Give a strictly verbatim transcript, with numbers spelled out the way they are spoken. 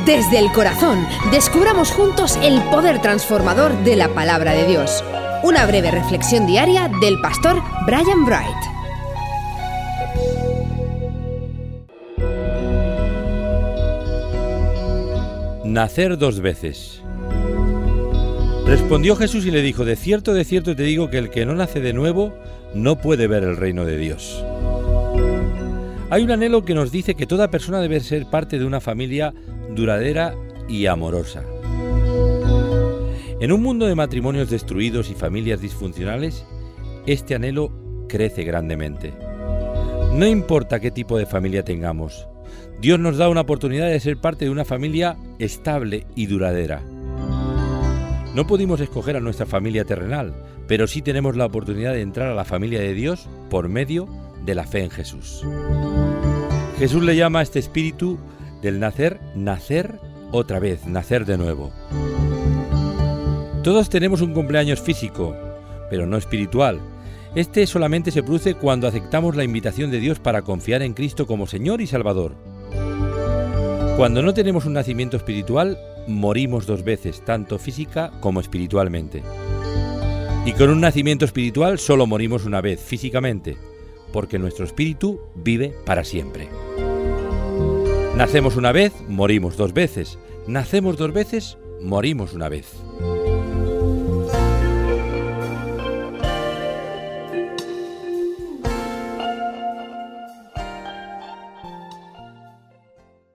Desde el corazón, descubramos juntos el poder transformador de la palabra de Dios. Una breve reflexión diaria del pastor Brian Bright. Nacer dos veces. Respondió Jesús y le dijo: de cierto, de cierto te digo que el que no nace de nuevo no puede ver el reino de Dios. Hay un anhelo que nos dice que toda persona debe ser parte de una familia duradera y amorosa. En un mundo de matrimonios destruidos y familias disfuncionales, este anhelo crece grandemente. No importa qué tipo de familia tengamos, Dios nos da una oportunidad de ser parte de una familia estable y duradera. No pudimos escoger a nuestra familia terrenal, pero sí tenemos la oportunidad de entrar a la familia de Dios por medio de la fe en Jesús. Jesús le llama a este espíritu del nacer, nacer otra vez, nacer de nuevo. Todos tenemos un cumpleaños físico, pero no espiritual. Este solamente se produce cuando aceptamos la invitación de Dios para confiar en Cristo como Señor y Salvador. Cuando no tenemos un nacimiento espiritual, morimos dos veces, tanto física como espiritualmente. Y con un nacimiento espiritual solo morimos una vez, físicamente, porque nuestro espíritu vive para siempre. Nacemos una vez, morimos dos veces. Nacemos dos veces, morimos una vez.